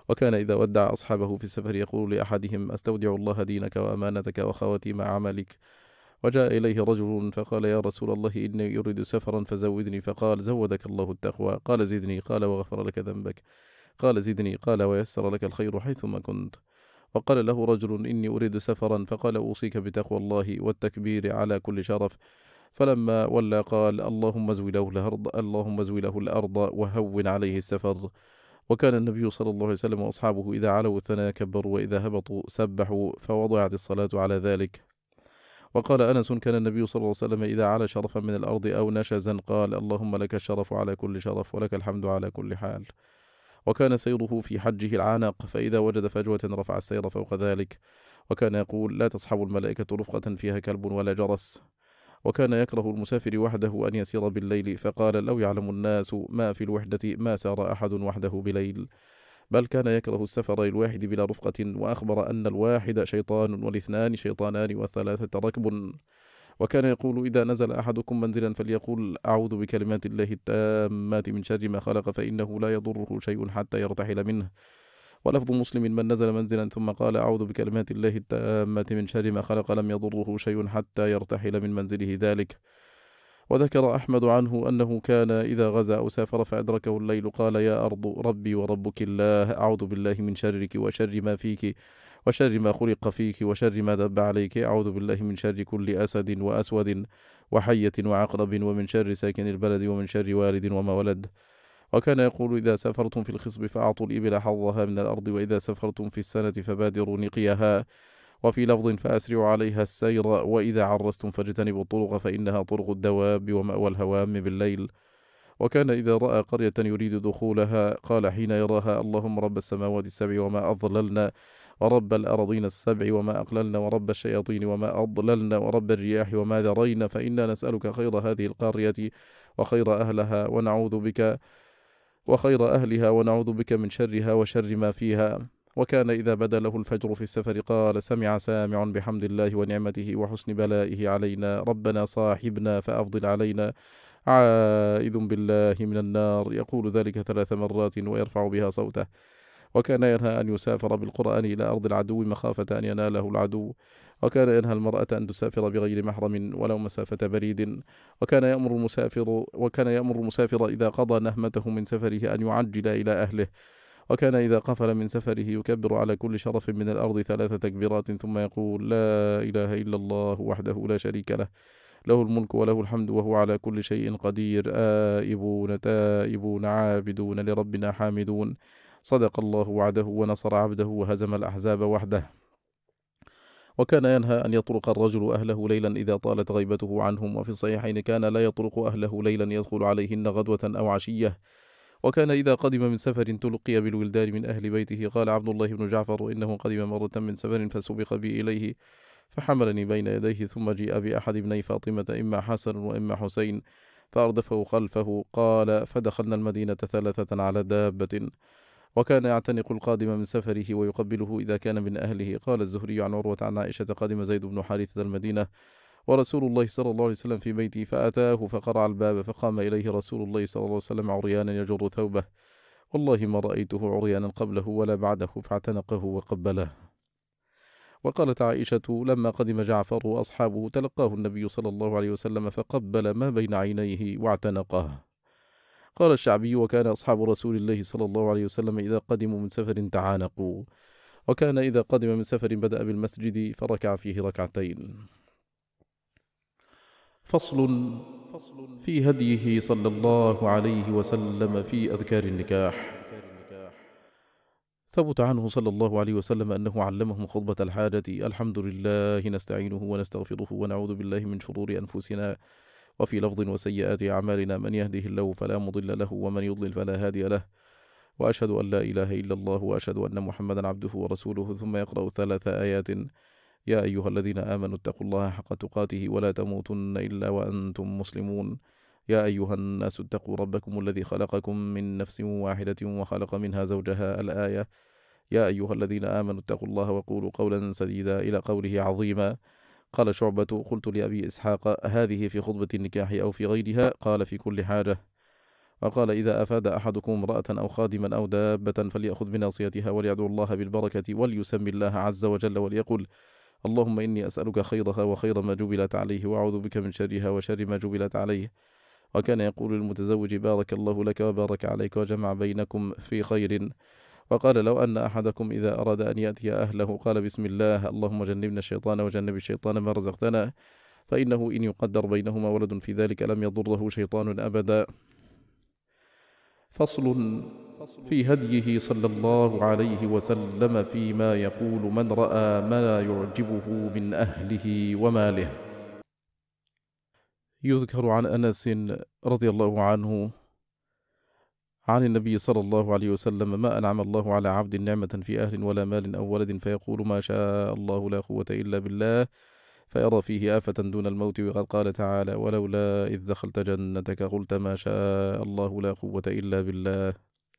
وكان إذا ودع أصحابه في السفر يقول لأحدهم: أستودع الله دينك وأمانتك وخواتيم عملك. وجاء إليه رجل فقال: يا رسول الله، إني أريد سفرا فزودني. فقال: زودك الله التقوى. قال: زدني. قال: وغفر لك ذنبك. قال: زدني. قال: ويسر لك الخير حيثما كنت. وقال له رجل: إني أريد سفرا. فقال: أوصيك بتقوى الله والتكبير على كل شرف. فلما ولى قال: اللهم ازوي له الأرض، اللهم ازوي له الأرض وهون عليه السفر. وكان النبي صلى الله عليه وسلم وأصحابه إذا علوا الثناء كبروا، وإذا هبطوا سبحوا، فوضعت الصلاة على ذلك. وقال أنس: كان النبي صلى الله عليه وسلم إذا على شرفا من الأرض أو نشزا قال: اللهم لك الشرف على كل شرف، ولك الحمد على كل حال. وكان سيره في حجه العنق، فإذا وجد فجوة رفع السير فوق ذلك. وكان يقول: لا تصحب الملائكة رفقة فيها كلب ولا جرس. وكان يكره المسافر وحده أن يسير بالليل، فقال: لو يعلم الناس ما في الوحدة ما سار أحد وحده بليل. بل كان يكره السفر الواحد بلا رفقة، وأخبر أن الواحد شيطان، والاثنان شيطانان، والثلاثة ركب. وكان يقول: إذا نزل أحدكم منزلا فليقول: أعوذ بكلمات الله التامات من شر ما خلق، فإنه لا يضره شيء حتى يرتحل منه. ولفظ مسلم: من نزل منزلا ثم قال: أعوذ بكلمات الله التامات من شر ما خلق لم يضره شيء حتى يرتحل من منزله ذلك. وذكر أحمد عنه أنه كان إذا غزا أو سافر فأدركه الليل قال: يا أرض ربي وربك الله، أعوذ بالله من شرك وشر ما فيك وشر ما خلق فيك وشر ما دب عليك، أعوذ بالله من شر كل أسد وأسود وحية وعقرب، ومن شر ساكن البلد، ومن شر والد وما ولد. وكان يقول: إذا سافرتم في الخصب فأعطوا الإبل حظها من الأرض، وإذا سافرتم في السنة فبادروا نقيها. وفي لفظ: فأسرعوا عليها السير، وإذا عرستم فاجتنبوا الطرق فإنها طرق الدواب ومأوى الهوام بالليل. وكان إذا رأى قرية يريد دخولها قال حين يراها: اللهم رب السماوات السبع وما أضللنا، ورب الأرضين السبع وما أقللنا، ورب الشياطين وما أضللنا، ورب الرياح وما ذرينا، فإنا نسألك خير هذه القرية وخير أهلها ونعوذ بك وخير أهلها ونعوذ بك من شرها وشر ما فيها. وكان إذا بدا له الفجر في السفر قال: سمع سامع بحمد الله ونعمته وحسن بلائه علينا، ربنا صاحبنا فأفضل علينا، عائذ بالله من النار. يقول ذلك ثلاث مرات ويرفع بها صوته. وكان ينهى أن يسافر بالقرآن إلى أرض العدو مخافة أن يناله العدو. وكان ينهى المرأة أن تسافر بغير محرم ولو مسافة بريد. وكان يأمر المسافر وكان يأمر المسافر إذا قضى نهمته من سفره أن يعجل إلى أهله. وكان إذا قفل من سفره يكبر على كل شرف من الأرض ثلاث تكبيرات ثم يقول: لا إله إلا الله وحده لا شريك له، له الملك وله الحمد وهو على كل شيء قدير، آئبون تائبون عابدون لربنا حامدون، صدق الله وعده ونصر عبده وهزم الأحزاب وحده. وكان ينهى أن يطرق الرجل أهله ليلا إذا طالت غيبته عنهم. وفي الصحيحين: كان لا يطرق أهله ليلا يدخل عليهن غدوة أو عشية. وكان إذا قدم من سفر تلقي بالولدان من أهل بيته. قال عبد الله بن جعفر: إنه قدم مرة من سفر فسبق بي إليه فحملني بين يديه، ثم جيء بأحد ابني فاطمة إما حسن وإما حسين فأردفه خلفه. قال: فدخلنا المدينة ثلاثة على دابة. وكان يعتنق القادم من سفره ويقبله إذا كان من أهله. قال الزهري عن عروة عن عائشة: قدم زيد بن حارثة المدينة ورسول الله صلى الله عليه وسلم في بيته، فأتاه فقرع الباب، فقام إليه رسول الله صلى الله عليه وسلم عريانا يجر ثوبه، والله ما رأيته عريانا قبله ولا بعده، فاعتنقه وقبله. وقالت عائشة: لما قدم جعفر وأصحابه تلقاه النبي صلى الله عليه وسلم فقبل ما بين عينيه واعتنقه. قال الشعبي: وكان أصحاب رسول الله صلى الله عليه وسلم إذا قدموا من سفر تعانقوا. وكان إذا قدم من سفر بدأ بالمسجد فركع فيه ركعتين. فصل في هديه صلى الله عليه وسلم في أذكار النكاح. ثبت عنه صلى الله عليه وسلم أنه علمهم خطبة الحاجة: الحمد لله نستعينه ونستغفره ونعوذ بالله من شرور أنفسنا وفي لفظ وسيئات أعمالنا، من يهده الله فلا مضل له ومن يضلل فلا هادي له، وأشهد أن لا إله إلا الله وأشهد أن محمدا عبده ورسوله. ثم يقرأ ثلاث آيات: يا أيها الذين آمنوا اتقوا الله حق تقاته ولا تموتن إلا وأنتم مسلمون. يا أيها الناس اتقوا ربكم الذي خلقكم من نفس واحدة وخلق منها زوجها، الآية. يا أيها الذين آمنوا اتقوا الله وقولوا قولا سديدا إلى قوله عظيما. قال شعبة: قلت لأبي إسحاق: هذه في خطبة النكاح أو في غيرها؟ قال: في كل حاجة. وقال: إذا أفاد أحدكم امرأة أو خادما أو دابة فليأخذ بناصيتها وليدعو الله بالبركة وليسمي الله عز وجل وليقل: اللهم إني أسألك خيرها وخير ما جبلت عليه، وأعوذ بك من شرها وشر ما جبلت عليه. وكان يقول للمتزوج: بارك الله لك وبارك عليك وجمع بينكم في خير. وقال: لو أن أحدكم إذا أراد أن يأتي أهله قال: بسم الله، اللهم جنبنا الشيطان وجنب الشيطان ما رزقتنا، فإنه إن يقدر بينهما ولد في ذلك لم يضره شيطان أبدا. فصل في هديه صلى الله عليه وسلم فيما يقول من رأى ما يعجبه من أهله وماله. يذكر عن أنس رضي الله عنه عن النبي صلى الله عليه وسلم: ما أنعم الله على عبد نعمة في أهل ولا مال أو ولد فيقول ما شاء الله لا قوة إلا بالله، فيرى فيه آفة دون الموت. وقد قال تعالى: ولولا إذ دخلت جنتك قلت ما شاء الله لا قوة إلا بالله.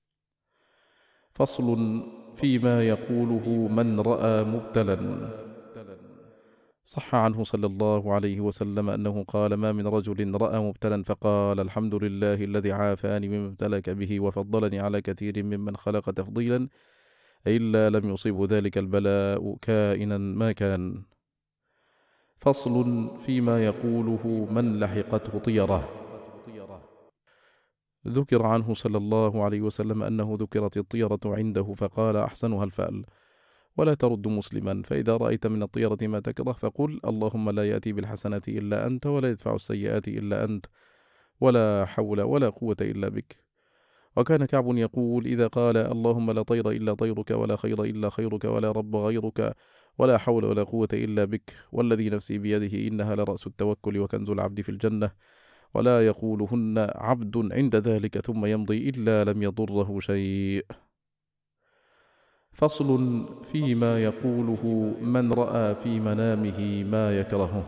فصل فيما يقوله من رأى مبتلا. صح عنه صلى الله عليه وسلم أنه قال: ما من رجل رأى مبتلا فقال: الحمد لله الذي عافاني مما ابتلك به وفضلني على كثير ممن خلق تفضيلا، إلا لم يصيب ذلك البلاء كائنا ما كان. فصل فيما يقوله من لحقته طيرة. ذكر عنه صلى الله عليه وسلم أنه ذكرت الطيرة عنده فقال: أحسنها الفأل، ولا ترد مسلما، فإذا رأيت من الطيرة ما تكره فقل: اللهم لا يأتي بالحسنة إلا أنت، ولا يدفع السيئات إلا أنت، ولا حول ولا قوة إلا بك. وكان كعب يقول إذا قال: اللهم لا طير إلا طيرك، ولا خير إلا خيرك، ولا رب غيرك، ولا حول ولا قوة إلا بك، والذي نفسي بيده إنها لرأس التوكل وكنز العبد في الجنة، ولا يقولهن عبد عند ذلك ثم يمضي إلا لم يضره شيء. فصل فيما يقوله من رأى في منامه ما يكرهه.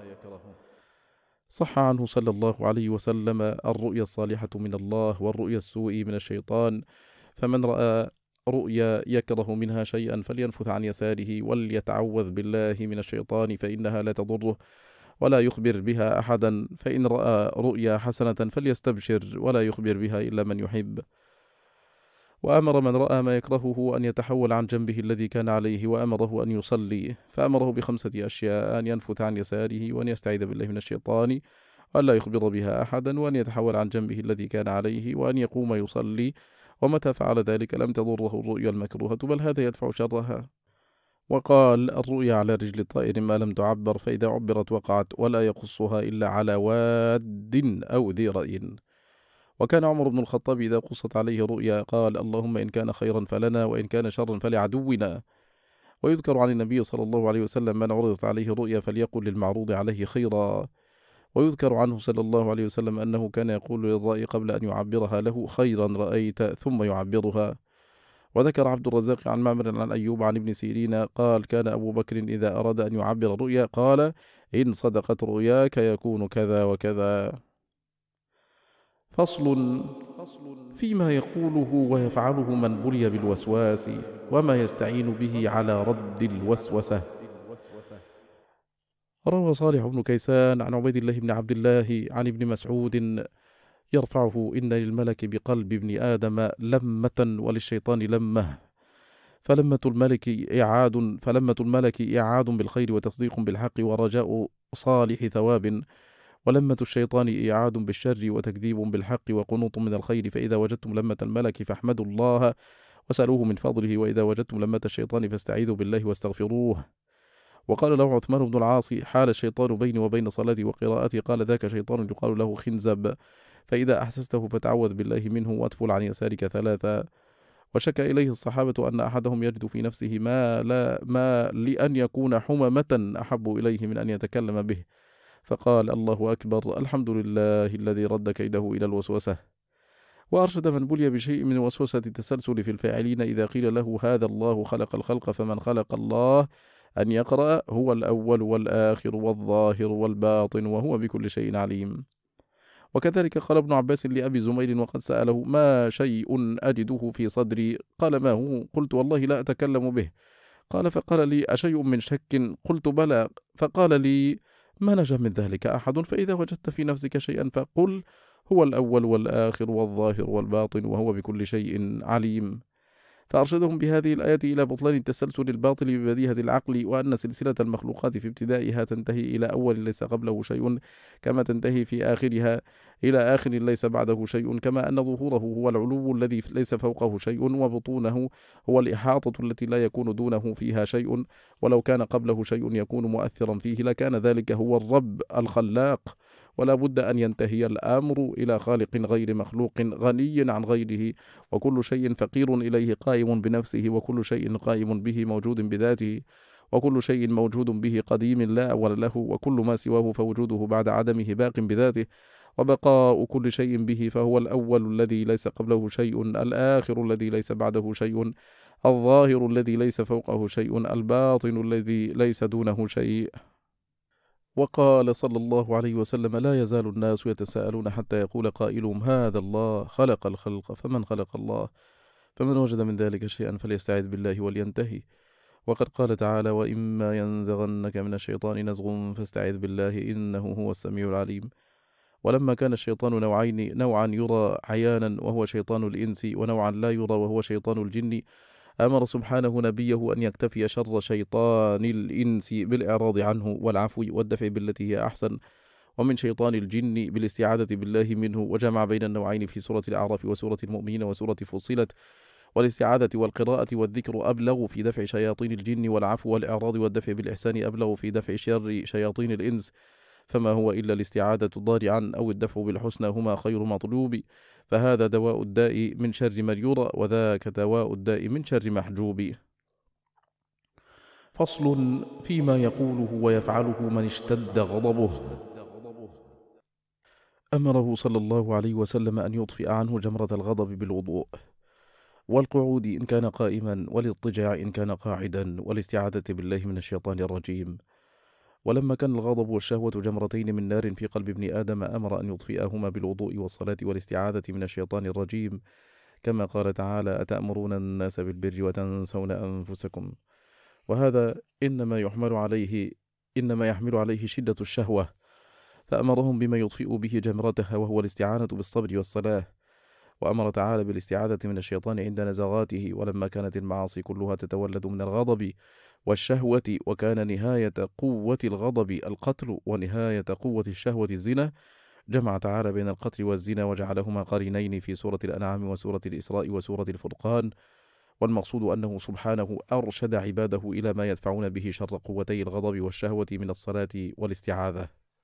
صح عنه صلى الله عليه وسلم: الرؤيا الصالحة من الله، والرؤيا السوء من الشيطان، فمن رأى رؤيا يكره منها شيئا فلينفث عن يساره وليتعوذ بالله من الشيطان فإنها لا تضره، ولا يخبر بها أحدا، فإن رأى رؤيا حسنة فليستبشر ولا يخبر بها إلا من يحب. وأمر من رأى ما يكرهه أن يتحول عن جنبه الذي كان عليه، وأمره أن يصلي، فأمره بخمسة أشياء: أن ينفث عن يساره، وأن يستعيذ بالله من الشيطان، وأن لا يخبر بها أحدا، وأن يتحول عن جنبه الذي كان عليه، وأن يقوم يصلي. ومتى فعل ذلك لم تضره الرؤيا المكروهة، بل هذا يدفع شرها. وقال: الرؤيا على رجل الطائر ما لم تعبر، فإذا عبرت وقعت، ولا يقصها إلا على واد أو ذي رأي. وكان عمر بن الخطاب إذا قصت عليه رؤيا قال: اللهم إن كان خيرا فلنا، وإن كان شرا فلعدونا. ويذكر عن النبي صلى الله عليه وسلم: من عرضت عليه رؤيا فليقل للمعروض عليه خيرا. ويذكر عنه صلى الله عليه وسلم أنه كان يقول للرأي قبل أن يعبرها له: خيرا رأيت، ثم يعبرها. وذكر عبد الرزاق عن معمر عن أيوب عن ابن سيرين قال: كان أبو بكر إذا أراد أن يعبر رؤيا قال: إن صدقت رؤياك يكون كذا وكذا. فصل فيما يقوله ويفعله من بلي بالوسواس، وما يستعين به على رد الوسوسة. روى صالح بن كيسان عن عبيد الله بن عبد الله عن ابن مسعود يرفعه: إن للملك بقلب ابن آدم لمة، وللشيطان لمة، فلمة الملك إعاد فلمة الملك إعاد بالخير وتصديق بالحق ورجاء صالح ثواب، ولمة الشيطان إعاد بالشر وتكذيب بالحق وقنوط من الخير. فإذا وجدتم لمة الملك فاحمدوا الله وسألوه من فضله، وإذا وجدتم لمة الشيطان فاستعيذوا بالله واستغفروه. وقال له عثمان بن العاص: حال الشيطان بيني وبين صلاتي وقراءتي، قال: ذاك شيطان يقال له خنزب، فإذا أحسسته فتعوذ بالله منه واتفل عن يسارك ثلاثا. وشكى إليه الصحابة أن أحدهم يجد في نفسه ما, لا ما لأن يكون حممة أحب إليه من أن يتكلم به، فقال: الله أكبر، الحمد لله الذي رد كيده إلى الوسوسة. وأرشد من بلي بشيء من وسوسة التسلسل في الفاعلين إذا قيل له: هذا الله خلق الخلق فمن خلق الله، أن يقرأ: هو الأول والآخر والظاهر والباطن وهو بكل شيء عليم. وكذلك قال ابن عباس لأبي زميل وقد سأله: ما شيء أجده في صدري؟ قال: ما هو؟ قلت: والله لا أتكلم به. قال: فقال لي: أشيء من شك؟ قلت: بلى. فقال لي: ما نجا من ذلك أحد، فإذا وجدت في نفسك شيئا فقل: هو الأول والآخر والظاهر والباطن وهو بكل شيء عليم. فأرشدهم بهذه الآية إلى بطلان التسلسل الباطل ببديهة العقل، وأن سلسلة المخلوقات في ابتدائها تنتهي إلى أول ليس قبله شيء، كما تنتهي في آخرها إلى آخر ليس بعده شيء، كما أن ظهوره هو العلو الذي ليس فوقه شيء، وبطونه هو الإحاطة التي لا يكون دونه فيها شيء، ولو كان قبله شيء يكون مؤثرا فيه لكان ذلك هو الرب الخلاق. ولا بد أن ينتهي الأمر إلى خالق غير مخلوق غني عن غيره، وكل شيء فقير إليه قائم بنفسه، وكل شيء قائم به موجود بذاته، وكل شيء موجود به قديم لا أول له، وكل ما سواه فوجوده بعد عدمه باق بذاته، وبقاء كل شيء به، فهو الأول الذي ليس قبله شيء، الآخر الذي ليس بعده شيء، الظاهر الذي ليس فوقه شيء، الباطن الذي ليس دونه شيء. وقال صلى الله عليه وسلم: لا يزال الناس يتساءلون حتى يقول قائلهم: هذا الله خلق الخلق، فمن خلق الله؟ فمن وجد من ذلك شيئا فليستعذ بالله ولينتهي. وقد قال تعالى: وإما ينزغنك من الشيطان نزغ فاستعذ بالله إنه هو السميع العليم. ولما كان الشيطان نوعين، نوعا يرى عيانا وهو شيطان الإنس، ونوعا لا يرى وهو شيطان الجن، أمر سبحانه نبيه أن يكتفي شر شيطان الإنس بالإعراض عنه والعفو والدفع بالتي هي أحسن، ومن شيطان الجن بالاستعاذة بالله منه. وجمع بين النوعين في سورة الأعراف وسورة المؤمنين وسورة فصلت. والاستعاذة والقراءة والذكر أبلغ في دفع شياطين الجن، والعفو والإعراض والدفع بالإحسان أبلغ في دفع شر شياطين الإنس، فما هو إلا الاستعاذة ضارعا أو الدفع بالحسنى هما خير مطلوب. فهذا دواء الداء من شر من يرى، وذاك دواء الداء من شر محجوب. فصل فيما يقوله ويفعله من اشتد غضبه. أمره صلى الله عليه وسلم أن يطفئ عنه جمرة الغضب بالوضوء، والقعود إن كان قائما، والاضطجاع إن كان قاعدا، والاستعاذة بالله من الشيطان الرجيم. ولما كان الغضب والشهوة جمرتين من نار في قلب ابن آدم، أمر أن يطفئهما بالوضوء والصلاة والاستعاذة من الشيطان الرجيم، كما قال تعالى: أتأمرون الناس بالبر وتنسون أنفسكم. وهذا إنما يحمل عليه إنما يحمل عليه شدة الشهوة، فأمرهم بما يطفئ به جمرتها، وهو الاستعانة بالصبر والصلاة. وأمر تعالى بالاستعاذة من الشيطان عند نزغاته، ولما كانت المعاصي كلها تتولد من الغضب والشهوة، وكان نهاية قوة الغضب القتل ونهاية قوة الشهوة الزنا، جمع تعالى بين القتل والزنا وجعلهما قرينين في سورة الأنعام وسورة الإسراء وسورة الفرقان. والمقصود أنه سبحانه أرشد عباده إلى ما يدفعون به شر قوتي الغضب والشهوة من الصلاة والاستعاذة.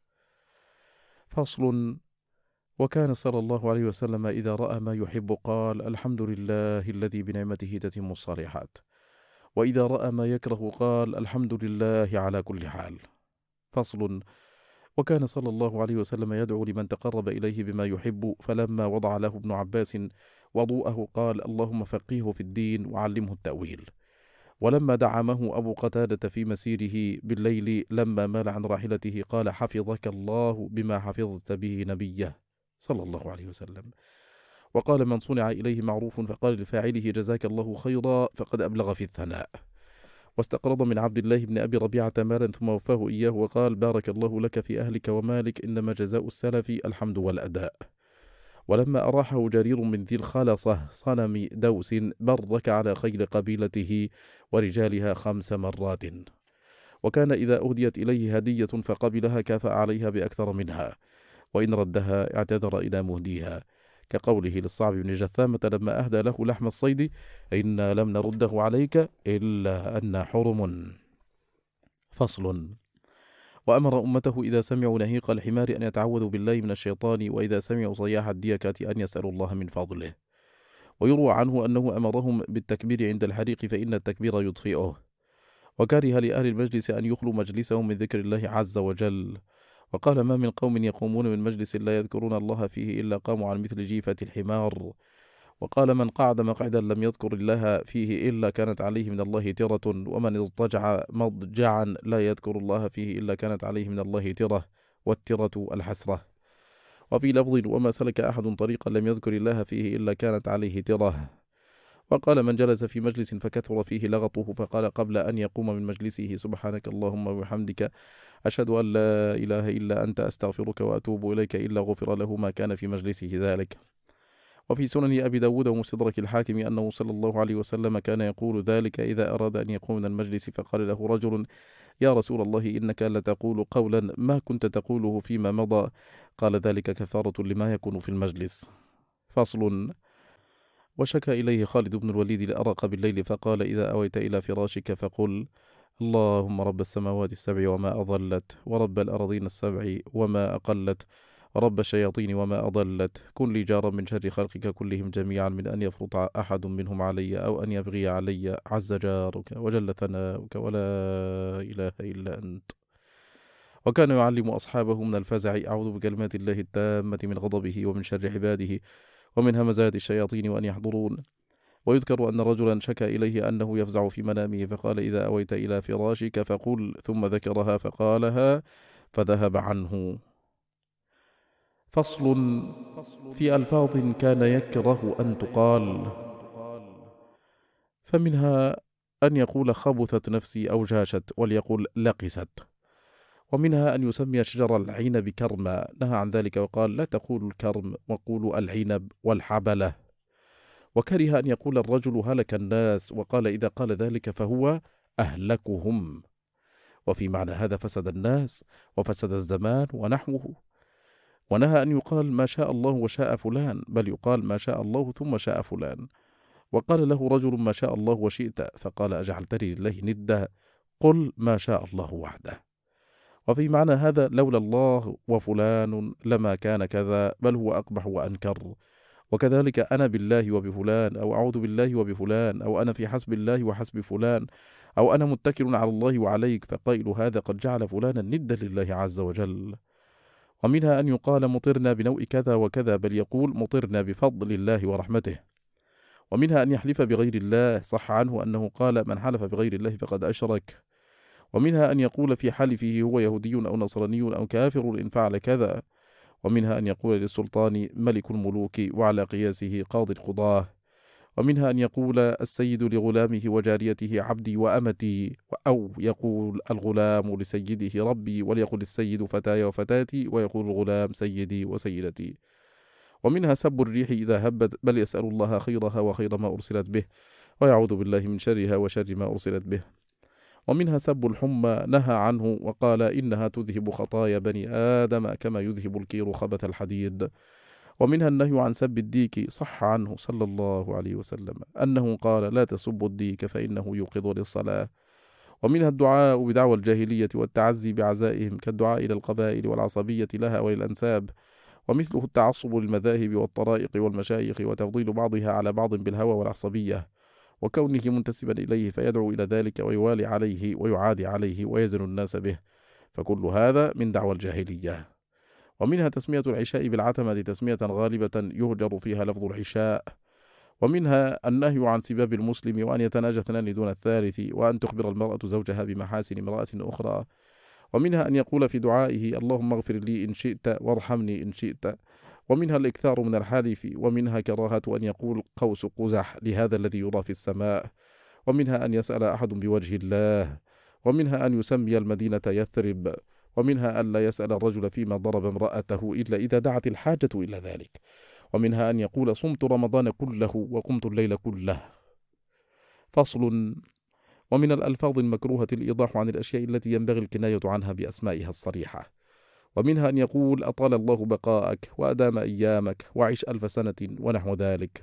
فصل. وكان صلى الله عليه وسلم إذا رأى ما يحب قال: الحمد لله الذي بنعمته تتم الصالحات. وإذا رأى ما يكره قال: الحمد لله على كل حال. فصل. وكان صلى الله عليه وسلم يدعو لمن تقرب إليه بما يحب، فلما وضع له ابن عباس وضوءه قال: اللهم فقهه في الدين وعلمه التأويل. ولما دعمه أبو قتادة في مسيره بالليل لما مال عن راحلته قال: حفظك الله بما حفظت به نبيه صلى الله عليه وسلم. وقال: من صنع إليه معروف فقال لفاعله: جزاك الله خيرا، فقد أبلغ في الثناء. واستقرض من عبد الله بن أبي ربيعة مالا ثم وفاه إياه وقال: بارك الله لك في أهلك ومالك، إنما جزاء السلف الحمد والأداء. ولما أراحه جرير من ذي الخلصة صنم دوس برك على خيل قبيلته ورجالها خمس مرات. وكان إذا أهديت إليه هدية فقبلها كافأ عليها بأكثر منها، وإن ردها اعتذر إلى مهديها، كقوله للصعب بن جثامة لما أهدى له لحم الصيد: إنا لم نرده عليك إلا أن حرم. فصل. وأمر أمته إذا سمعوا نهيق الحمار أن يتعوذوا بالله من الشيطان، وإذا سمعوا صياح الديكة أن يسألوا الله من فضله. ويروى عنه أنه أمرهم بالتكبير عند الحريق فإن التكبير يطفئه. وكره لأهل المجلس أن يخلوا مجلسهم من ذكر الله عز وجل. وقال: ما من قوم يقومون من مجلس لا يذكرون الله فيه إلا قاموا عن مثل جيفة الحمار. وقال: من قعد مقعدا لم يذكر الله فيه إلا كانت عليه من الله ترة، ومن اضطجع مضجعا لا يذكر الله فيه إلا كانت عليه من الله ترة، والترة الحسرة. وفي لفظ: وما سلك أحد طريقا لم يذكر الله فيه إلا كانت عليه ترة. وقال من جلس في مجلس فكثر فيه لغطه فقال قبل أن يقوم من مجلسه سبحانك اللهم وبحمدك أشهد أن لا إله إلا أنت أستغفرك وأتوب إليك إلا غفر له ما كان في مجلسه ذلك. وفي سنن أبي داود ومستدرك الحاكم أنه صلى الله عليه وسلم كان يقول ذلك إذا أراد أن يقوم من المجلس فقال له رجل يا رسول الله إنك لتقول قولا ما كنت تقوله فيما مضى، قال ذلك كفارة لما يكون في المجلس. فصل. وشكى إليه خالد بن الوليد الأرق بالليل فقال إذا أويت إلى فراشك فقل اللهم رب السماوات السبع وما أضلت، ورب الأرضين السبع وما أقلت، رب الشياطين وما أضلت، كن لي جارا من شر خلقك كلهم جميعا من أن يفرط أحد منهم علي أو أن يبغي علي، عز جارك وجل ثناؤك ولا إله إلا أنت. وكان يعلم أصحابه من الفزع أعوذ بكلمات الله التامة من غضبه ومن شر عباده ومن همزات الشياطين وأن يحضرون. ويذكر أن رجلا شكى إليه أنه يفزع في منامه فقال إذا أويت إلى فراشك فقل، ثم ذكرها فقالها فذهب عنه. فصل. في ألفاظ كان يكره أن تقال، فمنها أن يقول خبثت نفسي أو جاشت وليقول لقست، ومنها أن يسمي شجر العنب كرما، نهى عن ذلك وقال لا تقولوا الكرم وقولوا العنب والحبلة. وكره أن يقول الرجل هلك الناس، وقال إذا قال ذلك فهو أهلكهم، وفي معنى هذا فسد الناس وفسد الزمان ونحوه. ونهى أن يقال ما شاء الله وشاء فلان، بل يقال ما شاء الله ثم شاء فلان. وقال له رجل ما شاء الله وشئت، فقال أجعلتني لله ندا، قل ما شاء الله وحده. وفي معنى هذا لولا الله وفلان لما كان كذا، بل هو أقبح وأنكر. وكذلك أنا بالله وبفلان، أو أعوذ بالله وبفلان، أو أنا في حسب الله وحسب فلان، أو أنا متكل على الله وعليك، فقيل هذا قد جعل فلانا ندا لله عز وجل. ومنها أن يقال مطرنا بنوء كذا وكذا، بل يقول مطرنا بفضل الله ورحمته. ومنها أن يحلف بغير الله، صح عنه أنه قال من حلف بغير الله فقد أشرك. ومنها أن يقول في حلفه هو يهودي أو نصراني أو كافر إن فعل كذا. ومنها أن يقول للسلطان ملك الملوك وعلى قياسه قاضي القضاة. ومنها أن يقول السيد لغلامه وجاريته عبدي وأمتي، أو يقول الغلام لسيده ربي، وليقل السيد فتاي وفتاتي، ويقول الغلام سيدي وسيدتي. ومنها سب الريح إذا هبت، بل يسأل الله خيرها وخير ما أرسلت به، ويعوذ بالله من شرها وشر ما أرسلت به. ومنها سب الحمى، نهى عنه وقال إنها تذهب خطايا بني آدم كما يذهب الكير خبث الحديد. ومنها النهي عن سب الديك، صح عنه صلى الله عليه وسلم أنه قال لا تسبوا الديك فإنه يوقظ للصلاة. ومنها الدعاء بدعوى الجاهلية والتعزي بعزائهم، كالدعاء إلى القبائل والعصبية لها وللأنساب. ومثله التعصب للمذاهب والطرائق والمشايخ وتفضيل بعضها على بعض بالهوى والعصبية، وكونه منتسبا إليه فيدعو إلى ذلك ويوالي عليه ويعادي عليه ويزن الناس به، فكل هذا من دعوى الجاهلية. ومنها تسمية العشاء بالعتمة تسمية غالبة يهجر فيها لفظ العشاء. ومنها النهي عن سباب المسلم، وأن يتناجى اثنان دون الثالث، وأن تخبر المرأة زوجها بمحاسن امرأة أخرى. ومنها أن يقول في دعائه اللهم اغفر لي إن شئت وارحمني إن شئت. ومنها الإكثار من الحلف. ومنها كراهة أن يقول قوس قزح لهذا الذي يرى في السماء. ومنها أن يسأل أحد بوجه الله. ومنها أن يسمي المدينة يثرب. ومنها أن لا يسأل الرجل فيما ضرب امرأته إلا إذا دعت الحاجة إلى ذلك. ومنها أن يقول صمت رمضان كله وقمت الليل كله. فصل. ومن الألفاظ المكروهة الإيضاح عن الأشياء التي ينبغي الكناية عنها بأسمائها الصريحة. ومنها أن يقول أطال الله بقاءك وأدام أيامك وعش ألف سنة ونحو ذلك.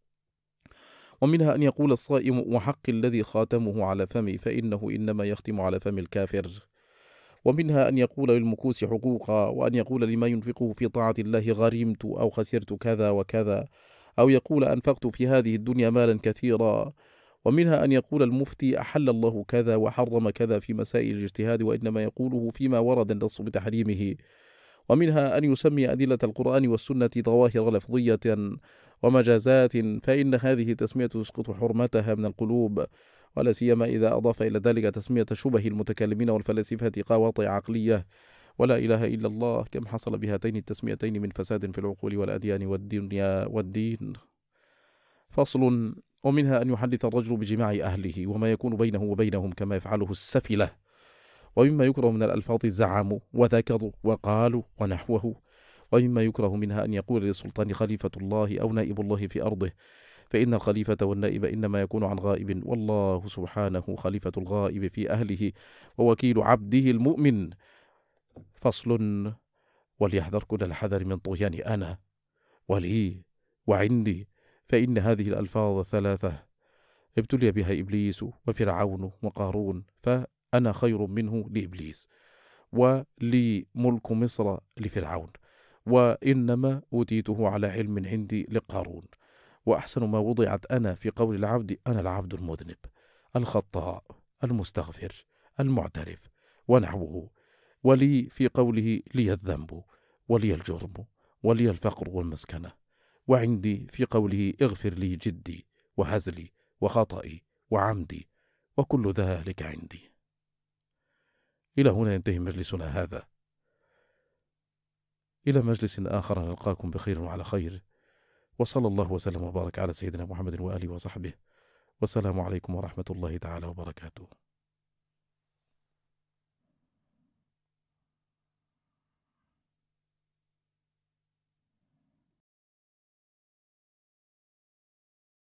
ومنها أن يقول الصائم وحق الذي خاتمه على فمي فإنه إنما يختم على فم الكافر. ومنها أن يقول للمكوس حقوقا، وأن يقول لما ينفقه في طاعة الله غرمت أو خسرت كذا وكذا، أو يقول أنفقت في هذه الدنيا مالا كثيرا. ومنها أن يقول المفتي أحل الله كذا وحرم كذا في مسائل الاجتهاد، وإنما يقوله فيما ورد النص بتحريمه. ومنها أن يسمي أدلة القرآن والسنة ظواهر لفظية ومجازات، فإن هذه تسمية تسقط حرمتها من القلوب، ولا سيما إذا أضاف إلى ذلك تسمية شبه المتكلمين والفلاسفة قواطع عقلية. ولا إله إلا الله كم حصل بهاتين التسميتين من فساد في العقول والأديان والدنيا والدين. فصل. ومنها أن يحدث الرجل بجماع أهله وما يكون بينه وبينهم كما يفعله السفلة. ومما يكره من الألفاظ زعموا وذكروا وقالوا ونحوه. ومما يكره منها أن يقول للسلطان خليفة الله أو نائب الله في أرضه، فإن الخليفة والنائب إنما يكون عن غائب، والله سبحانه خليفة الغائب في أهله ووكيل عبده المؤمن. فصل: وليحذر كل الحذر من طغيان أنا ولي وعندي، فإن هذه الألفاظ الثلاثة ابتلي بها إبليس وفرعون وقارون، فأنا خير منه لإبليس، ولي ملك مصر لفرعون، وإنما أوتيته على علم عندي لقارون. وأحسن ما وضعت أنا في قول العبد: أنا العبد المذنب الخطاء المستغفر المعترف ونحوه. ولي في قوله: لي الذنب ولي الجرم ولي الفقر والمسكنة. وعندي في قوله: اغفر لي جدي وهزلي وخطئي وعمدي وكل ذلك عندي. إلى هنا ينتهي مجلسنا هذا، إلى مجلس آخر نلقاكم بخير وعلى خير، وصلى الله وسلم وبارك على سيدنا محمد وآله وصحبه، والسلام عليكم ورحمة الله تعالى وبركاته.